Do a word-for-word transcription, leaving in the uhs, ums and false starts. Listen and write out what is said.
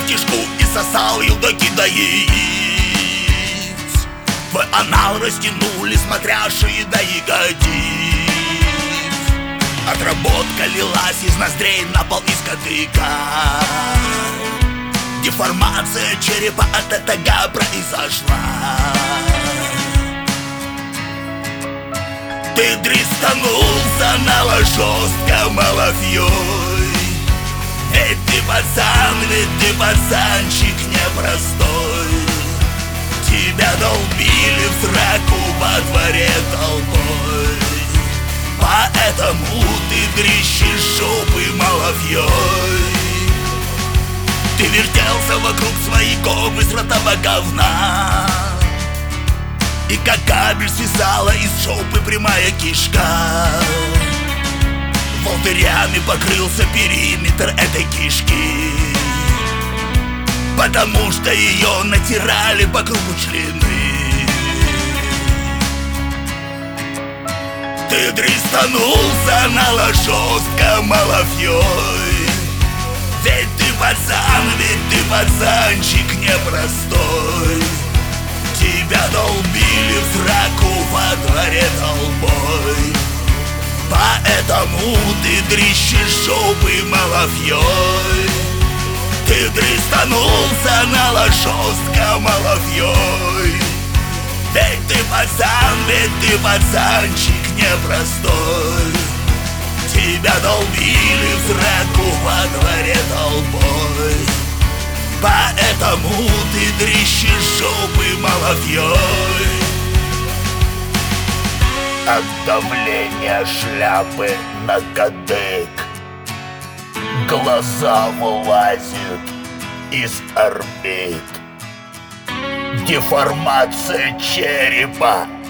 в кишку и сосал елдаки до яиц. Твой анал растянули смотрящие до ягодиц. Отработка лилась из ноздрей на пол из кадыка. Деформация черепа от этого произошла. Ты дристанулся на жестко малафьей. Ведь ты пацан, ведь ты пацанчик непростой. Тебя долбили в сраку во дворе толпой. Поэтому ты дрищешь жопы малафьей. Ты вертелся вокруг своей ковы с ротого говна. И как кабель свисала из жопы прямая кишка. Волдырями покрылся периметр этой кишки. Потому что ее натирали по кругу члены. Ты дристанулся на жестко малафьей. Ведь ты пацан, ведь ты пацанчик непростой. Тебя долбили в сраку во дворе толпой. Поэтому ты дрищешь жопы малафьей. Ты дристанулся на жестко малафьей. Ведь ты пацан, ведь ты пацанчик непростой. Тебя долбили в сраку во дворе толпой. Поэтому ты дрищешь жопы малафьей. От давления шляпы на кадык глаза вылазят из орбит. Деформация черепа